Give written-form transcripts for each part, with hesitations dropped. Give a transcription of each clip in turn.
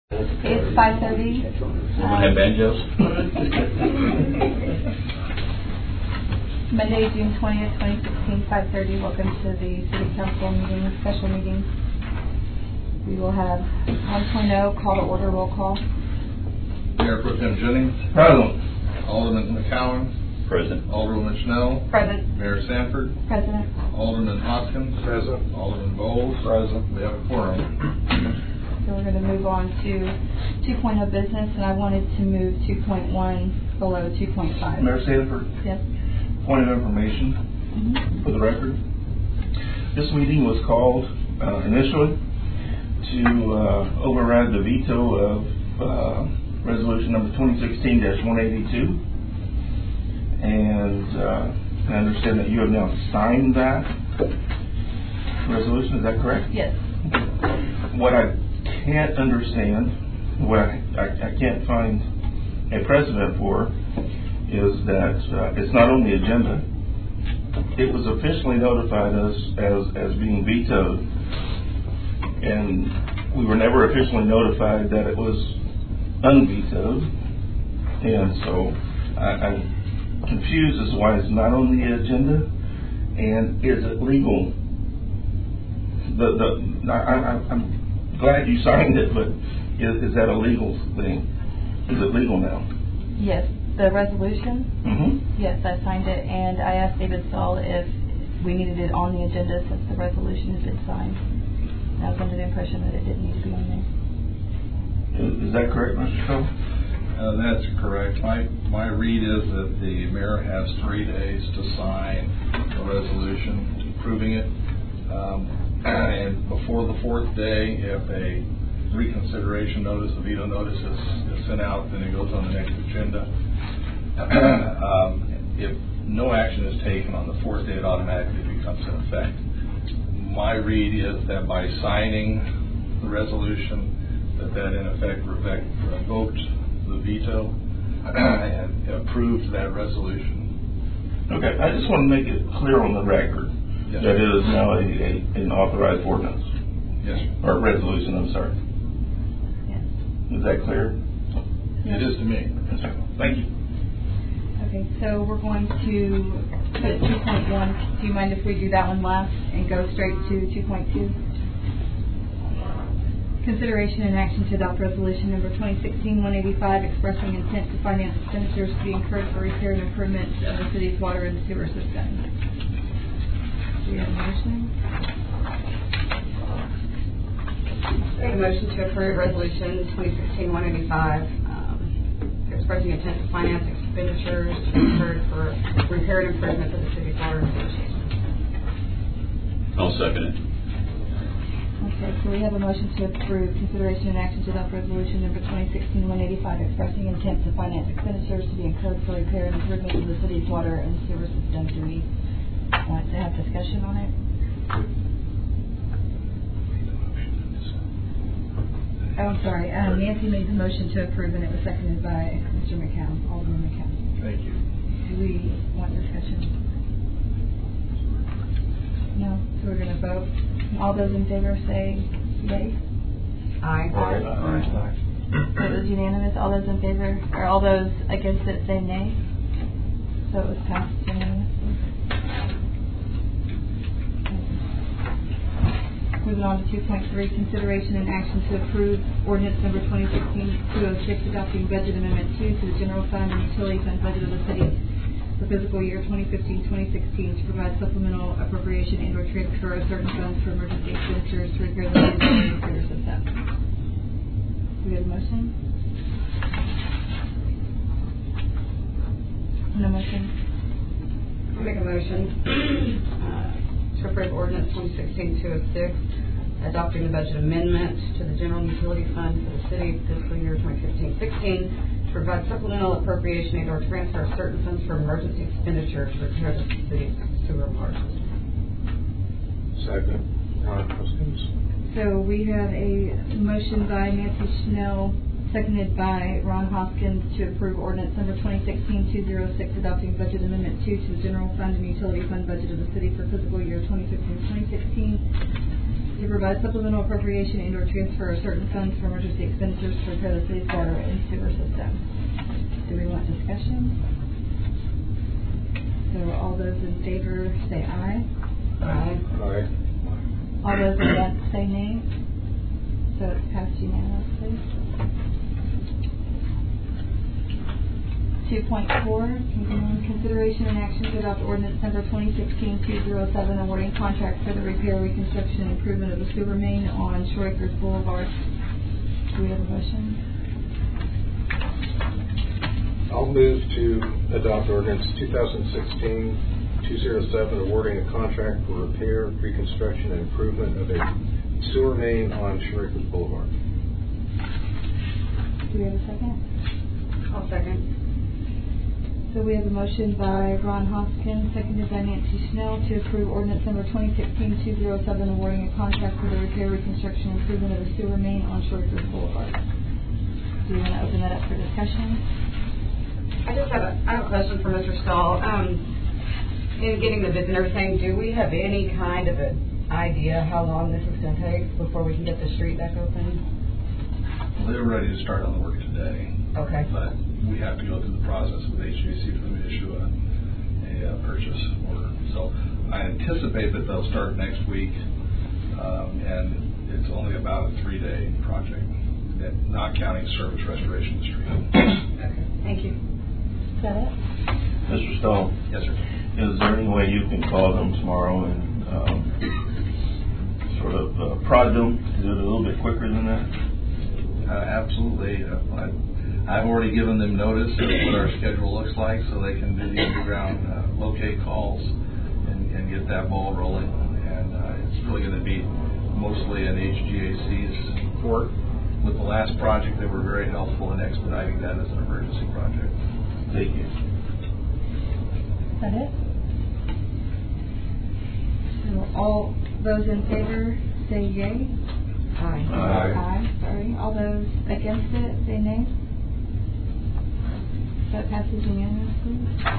It's 5:30. Have banjos? Monday, June 20th, 2016, 5:30. Welcome to the City Council meeting, special meeting. We will have 1.0, call to order, roll call. Mayor Pro Tem Jennings. Present. Alderman McCowan. Present. Alderwoman Schnell. Present. Mayor Sanford. President. Alderman Hoskins. Present. Alderman Bowles. Present. We have a quorum. So we're going to move on to 2.0 business, and I wanted to move 2.1 below 2.5. Mayor Sanford. Yes. Point of information for the record. This meeting was called initially to override the veto of resolution number 2016-182. And I understand that you have now signed that resolution. Is that correct? Yes. What I can't understand, what I can't find a precedent for, is that it's not on the agenda. It was officially notified us as being vetoed, and we were never officially notified that it was unvetoed. And so I'm confused as to why it's not on the agenda, and is it legal? I'm glad you signed it, but is that a legal thing? Is it legal now? Yes. The resolution? Mm-hmm. Yes, I signed it, and I asked David Stahl if we needed it on the agenda since the resolution has been signed. I was under the impression that it didn't need to be on there. Is that correct, Mr. Stahl? That's correct. My read is that the mayor has 3 days to sign a resolution approving it. And before the 4th day, if a reconsideration notice, a veto notice is sent out, then it goes on the next agenda. If no action is taken on the 4th day, it automatically becomes in effect. My read is that by signing the resolution, that in effect revoked the veto and approved that resolution. Okay, I just want to make it clear on the record. Yes. That it is now an authorized ordinance. Yes, sir. Or resolution, I'm sorry. Yes. Is that clear? Yes. It is to me. Yes, sir. Thank you. Okay, so we're going to put 2.1. Do you mind if we do that one last and go straight to 2.2? Consideration and action to adopt resolution number 2016-185 expressing intent to finance expenditures to be incurred for repair and improvement of the city's water and sewer system. Do we have a motion? Make a motion to approve resolution 2016-185 expressing intent to finance expenditures to be incurred for repair and improvement of the city's water and sewer system. I'll second it. Okay, so we have a motion to approve consideration and action to adopt resolution number 2016-185 expressing intent to finance expenditures to be incurred for repair and improvement of the city's water and sewer system. Do we want to have discussion on it? Oh, I'm sorry. Nancy made the motion to approve, and it was seconded by Mr. McCown, Alderman McCown. Thank you. Do we want discussion? No? So we're going to vote. All those in favor say yay. Aye. Aye. So it was unanimous. All those in favor, or all those against it say nay. So it was passed unanimously. Moving on to 2.3, consideration and action to approve ordinance number 2016-206 adopting budget amendment 2 to the general fund and utility fund budget of the city for fiscal year 2015-2016 to provide supplemental appropriation and or transfer of certain funds for emergency expenditures to repair the city's water and sewer system. Do we have a motion? No motion? I'll make a motion to approve ordinance 2016-206 adopting the budget amendment to the general utility fund for the city fiscal year 2015-16 to provide supplemental appropriation and or transfer of certain funds for emergency expenditures to repair the city's sewer and water system. Second. So we have a motion by Nancy Schnell, seconded by Ron Hoskins, to approve ordinance number 2016-206 adopting budget amendment 2 to the general fund and utility fund budget of the city for fiscal year 2015-2016. to provide supplemental appropriation and/or transfer certain funds for emergency expenditures to repair the city's water and sewer system. Do we want discussion? So all those in favor say aye. Aye. Aye. All those against say nay. So it's passed unanimously. 2.4, consideration and action to adopt ordinance number 2016-207 awarding contract for the repair, reconstruction, and improvement of the sewer main on Shore Acres Boulevard. Do we have a motion? I'll move to adopt ordinance 2016-207 awarding a contract for repair, reconstruction, and improvement of a sewer main on Shore Acres Boulevard. Do we have a second? I'll second. So we have a motion by Ron Hoskins, seconded by Nancy Schnell, to approve ordinance number 2016-207 awarding a contract for the repair, reconstruction, and improvement of the sewer main on Shore Acres Boulevard. Do you want to open that up for discussion? I have a question for Mr. Stahl. In getting the bids and everything, do we have any kind of an idea how long this is going to take before we can get the street back open? Well, they're ready to start on the work today. Okay. But we have to go through the process with HVAC for them to issue a purchase order. So I anticipate that they'll start next week, and it's only about a 3-day project, not counting service restoration of the street. Okay. Thank you. Is that it? Mr. Stone, Yes, sir. is there any way you can call them tomorrow and sort of prod them to do it a little bit quicker than that? Absolutely. I've already given them notice of what our schedule looks like, so they can do the underground locate calls and get that ball rolling. And it's really going to be mostly an HGAC's support. With the last project, they were very helpful in expediting that as an emergency project. Thank you. Is that it? So all those in favor say yay. Aye. Aye. Sorry. All those against it say nay. That passes unanimously.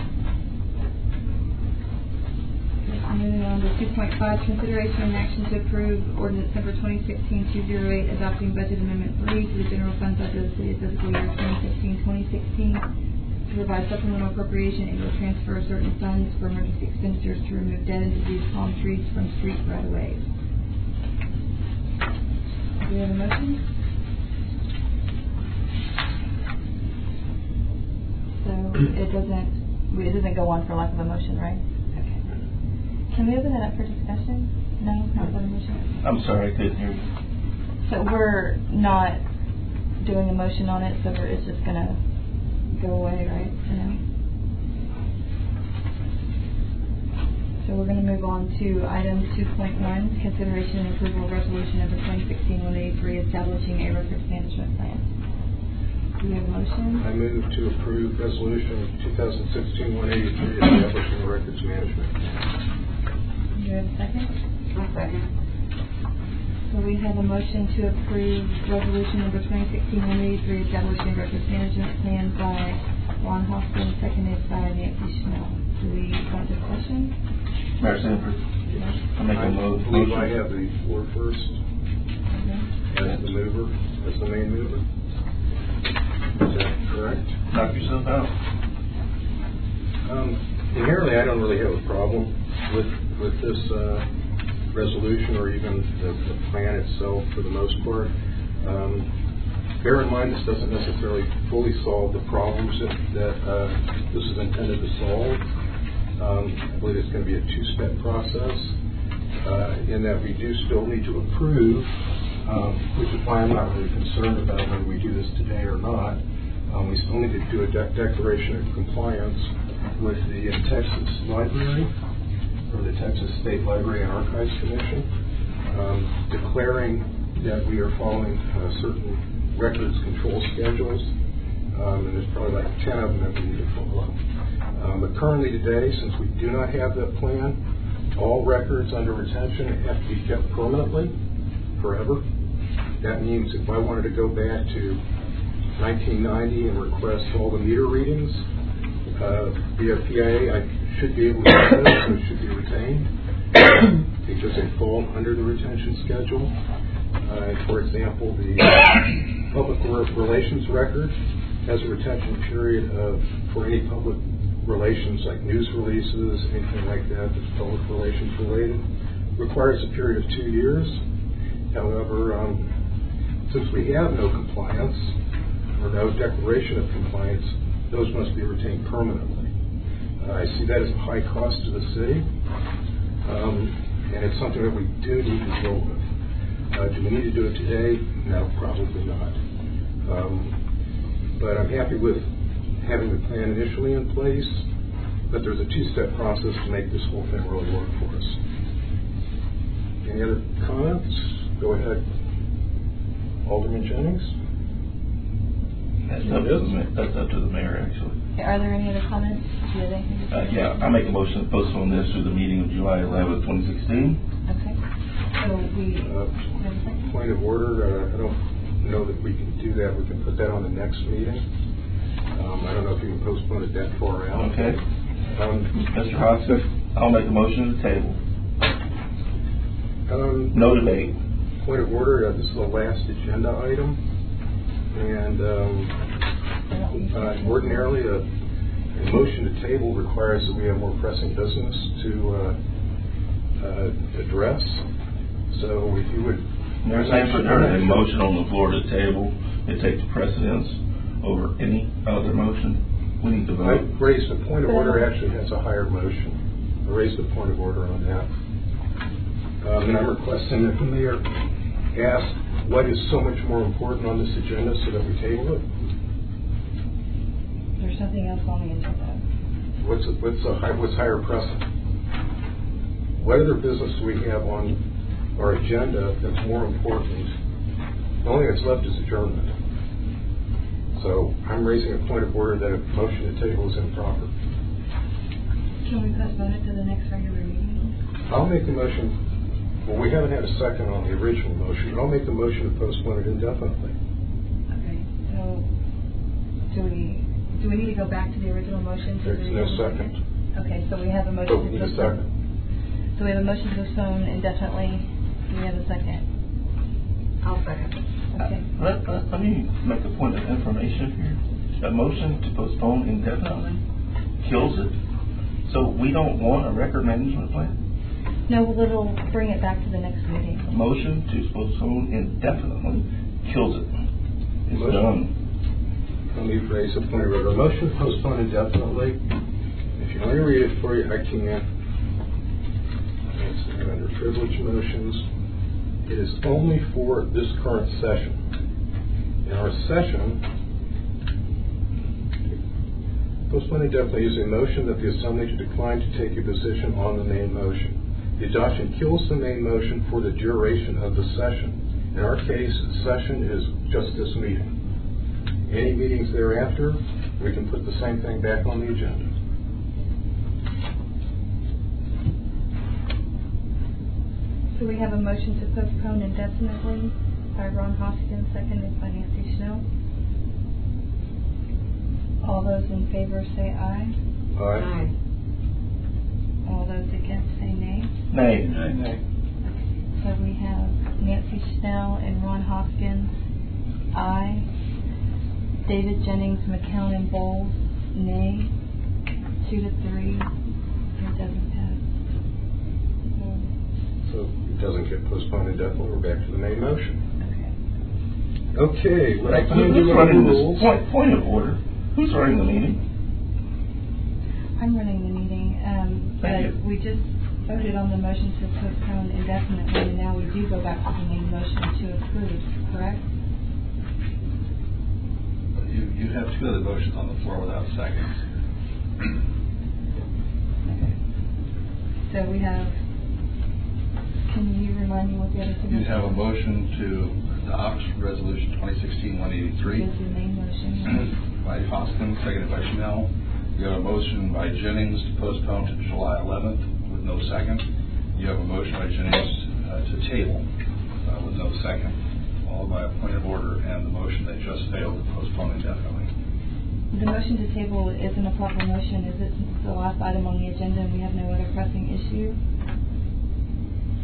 Moving on to 2.5, consideration and action to approve ordinance number 2016-208, adopting budget amendment 3 to the general fund budget of the city of fiscal year 2015-2016 to provide supplemental appropriation and to transfer certain funds for emergency expenditures to remove dead and diseased palm trees from street right-of-ways. Do we have a motion? So it doesn't go on for lack of a motion, right? Okay. Can we open that up for discussion? No, not for a motion. I'm sorry, I couldn't hear you. So we're not doing a motion on it, so it's just gonna go away, right? So we're gonna move on to item 2.1, consideration and approval of resolution number 2016-183, establishing a records management plan. Do we have a motion? I move to approve resolution 2016-183 establishing a records management. Do we have a second? I'll second. So we have a motion to approve resolution number 2016-183 establishing records management plan by Ron Hoskins, seconded by Nancy Schnell. Do we want discussion? Mayor Sanford, I make a I motion. believe I have the floor first Okay. as the mover, as the main mover. Is that correct? Knock yourself out. Inherently, I don't really have a problem with this resolution or even the plan itself for the most part. Bear in mind, this doesn't necessarily fully solve the problems that this is intended to solve. I believe it's going to be a two-step process in that we do still need to approve, which is why I'm not really concerned about whether we do this today or not. We still need to do a declaration of compliance with the Texas Library, or the Texas State Library and Archives Commission, declaring that we are following certain records control schedules, and there's probably like 10 of them that we need to follow. But currently today, since we do not have that plan, all records under retention have to be kept permanently, forever. That means if I wanted to go back to 1990 and request all the meter readings via PIA, I should be able to do this, so it should be retained. because they fall under the retention schedule. For example, the public relations record has a retention period for any public relations like news releases, anything like that that's public relations related, requires a period of 2 years. However, since we have no compliance or no declaration of compliance, those must be retained permanently. I see that as a high cost to the city, and it's something that we do need to deal with. Do we need to do it today? No, probably not. But I'm happy with having the plan initially in place, but there's a two-step process to make this whole thing really work for us. Any other comments? Go ahead. Alderman Jennings? That's up to the mayor, actually. Are there any other comments? Do you have anything to say? Yeah, I make a motion to postpone this to the meeting of July 11th, 2016. Okay. So we have a second? Point of order, I don't know that we can do that. We can put that on the next meeting. I don't know if you can postpone it that far out. Okay. Mr. Hoskins, I'll make a motion to table. No debate. Point of order, this is the last agenda item. And ordinarily, a motion to table requires that we have more pressing business to address. So if you would... There's actually a motion on the floor to table. It takes precedence over any other motion. We need to vote. I raised the point of order actually has a higher motion. I raised the point of order on that. And I'm requesting that the mayor ask what is so much more important on this agenda so that we table it. There's nothing else on the agenda. What's higher precedent? What other business do we have on our agenda that's more important? The only thing that's left is adjournment. So I'm raising a point of order that a motion to table is improper. Can we postpone it to the next regular meeting? I'll make the motion. Well, we haven't had a second on the original motion. I'll make the motion to postpone it indefinitely. Okay. So do we need to go back to the original motion? There's no second. Okay. So we have a motion Oh, we to need a postpone. second. So we have a motion to postpone indefinitely. Do we have a second? I'll second. Okay. Let me make a point of information here. A motion to postpone indefinitely kills it. So we don't want a record management plan? No, it'll bring it back to the next meeting. A motion to postpone indefinitely kills it. It's Motion. done. Let me raise a point of order. A motion to postpone indefinitely. If you want me to read it for you, I can. It's under privileged motions. It is only for this current session. In our session, postpone indefinitely is a motion that the Assembly to decline to take a position on the main motion. The adoption kills the main motion for the duration of the session. In our case, the session is just this meeting. Any meetings thereafter, we can put the same thing back on the agenda. So we have a motion to postpone indefinitely by Ron Hoskins, seconded by Nancy Schnell. All those in favor say aye. Aye. All those against say nay. Nay. Nay. So we have Nancy Schnell and Ron Hoskins, aye. David Jennings, McCown, and Bowles, nay. 2-3. It doesn't pass. So it doesn't get postponed indefinitely. We're back to the main motion. Okay. Okay. What I can do Who's with running the this? rules. Point of order. Who's running the meeting? I'm running the meeting, Thank but you. we just voted on the motion to postpone indefinitely, and now we do go back to the main motion to approve, correct? You have two other motions on the floor without seconds. Okay. So we have, can you remind me what the other two? You have a motion to adopt Resolution 2016-183 Is the main motion. by Hoskins, seconded by Schnell. You have a motion by Jennings to postpone to July 11th with no second. You have a motion by Jennings to table with no second, followed by a point of order and the motion that just failed to postpone indefinitely. The motion to table isn't a proper motion, is it? Since it's the last item on the agenda and we have no other pressing issue?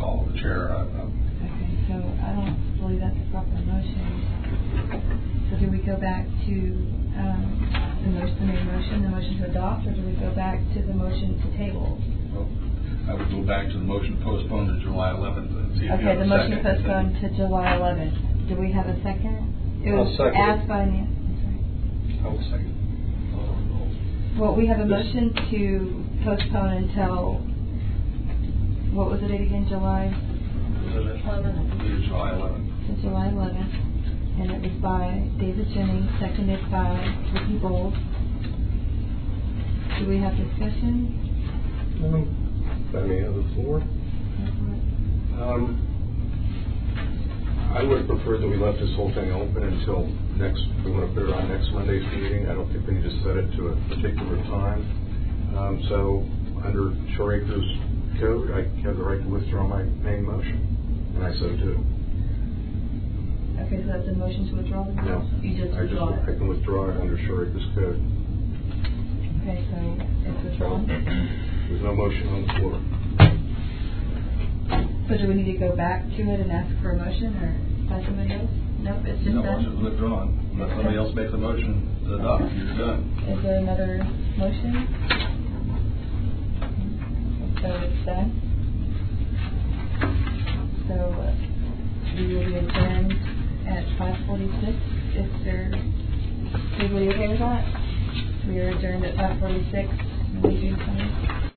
follow the chair. Okay, so I don't believe that's a proper motion. So do we go back to the main motion, the motion to adopt, or do we go back to the motion to table? I would go back to the motion to postpone to July 11th and see if you Okay, have a the motion second. postponed to July 11th. Do we have a second? It I'll was second it. asked by Nancy. I will second. Well, we have a motion to postpone until, what was the date again, July? July 11th. To July 11th. And it was by David Jennings, seconded by Ricky Bowles. Do we have discussion? If I may have the floor. I would prefer that we left this whole thing open until next, we want to put it on next Monday's meeting. I don't think we need to set it to a particular time. So, under Shore Acres Code, I have the right to withdraw my main motion, and I so do. Okay, so that's a motion to withdraw the No, motion? You just I withdraw it? can withdraw it under Shore Acres Code. Okay, so it's withdrawn? There's no motion on the floor. So do we need to go back to it and ask for a motion, or by somebody else? Nope, it's just No, done? motion's withdrawn. Let somebody else make the motion to adopt, you're done. Is there another motion? So it's done? So we will be adjourned at 5:46. Is there, everybody okay with that? We are adjourned at 5:46, June 20th.